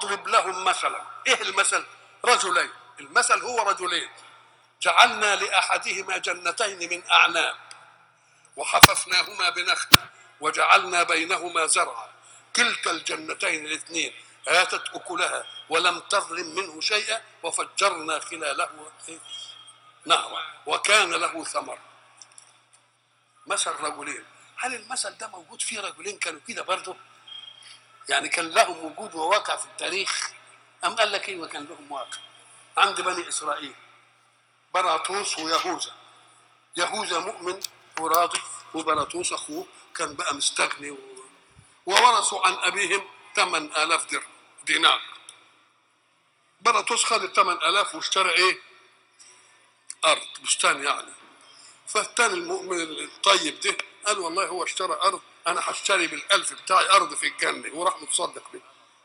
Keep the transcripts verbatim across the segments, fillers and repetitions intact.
واضرب لهم مثلا. ايه المثل؟ رجلين، المثل هو رجلين جعلنا لأحدهما جنتين من أعناب وحففناهما بنخل وجعلنا بينهما زرعا كلتا الجنتين الاثنين آتت أكلها ولم تظلم منه شيئا وفجرنا خلاله نهرا وكان له ثمر. مثل رجلين. هل المثل ده موجود فيه رجلين كانوا كده برضه؟ يعني كان لهم وجود وواقع في التاريخ؟ أم قال لك إيه وكان لهم واقع؟ عند بني إسرائيل براطوس ويهوذا. يهوذا مؤمن وراضي، وبراطوس أخوه كان بقى مستغني و... وورثوا عن أبيهم ثمان آلاف درهم دينار. براطوس خد الثمان آلاف واشترى إيه؟ أرض، بستان يعني. فالتاني المؤمن الطيب ده قال والله هو اشترى أرض، أنا هشتري بالألف بتاعي أرض في الجنة، وراح متصدق بيه.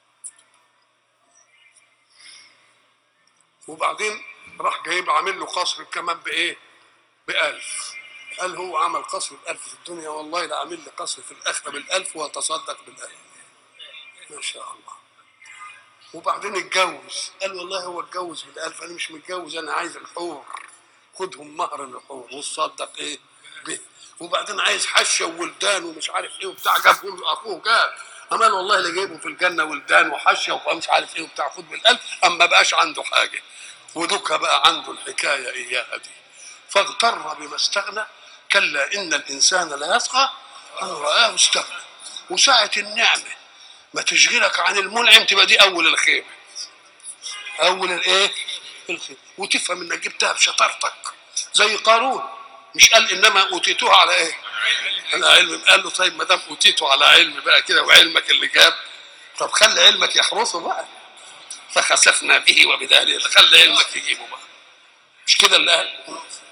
وبعدين راح جايب عامل له قصر كمان بإيه؟ بألف. قال هو عمل قصر بألف في الدنيا، والله لا عامل لي قصر في الآخرة بالألف وتصدق بالألف. ما شاء الله. وبعدين اتجوز، قال والله هو اتجوز بالألف، أنا مش متجوز، أنا عايز الحور، خدهم مهر الحور وتصدق إيه به. وبعدين عايز حشة وولدان ومش عارف إيه وبتاع، جابهم أخوه جاب، أمال والله اللي جايبه في الجنة ولدان وحشة ومش عارف إيه وبتاع، خد بالألف. أما بقاش عنده حاجة، ودك بقى عنده الحكاية إياها دي. فاغتر بما استغنى، كلا إن الإنسان لا يطغى أن رآه استغنى. وساعة النعمة ما تشغلك عن المنعم تبقى دي أول الخير، أول الإيه؟ الخير. وتفهم إنك جبتها بشطارتك زي قارون، مش قال إنما أوتيتوها على إيه؟ على علم. قال له طيب ما دام أوتيته على علم بقى كده وعلمك اللي جاب، طب خلي علمك يحرسه بقى. فخسفنا به وبداره، خلي علمك يجيبه بقى، مش كده اللي قال؟